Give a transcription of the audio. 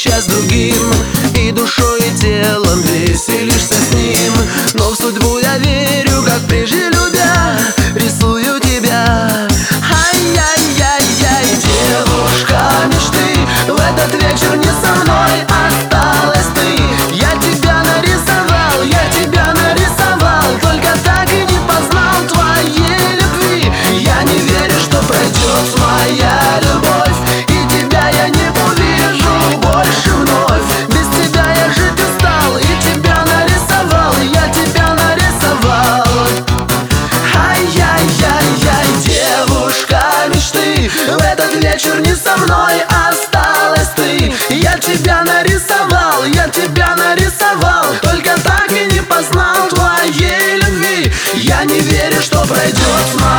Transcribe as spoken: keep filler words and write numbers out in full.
сейчас другим, и душой, и телом веселишься с ним. Но в судьбу я верю, как прежде любя, рисую тебя. Ай-яй-яй-яй, девушка мечты, в этот вечер не со мной осталась ты. Я тебя нарисовал, я тебя нарисовал, только так и не познал твоей любви. Я не верю, что пройдет моя любовь, и тебя я не увижу больше вновь. Без тебя я жить устал, и тебя нарисовал, я тебя нарисовал. Ай-яй-яй-яй, девушка мечты, в этот вечер не со мной осталась ты. Я тебя нарисовал, я тебя нарисовал, только так и не познал твоей любви. Я не верю, что пройдет моя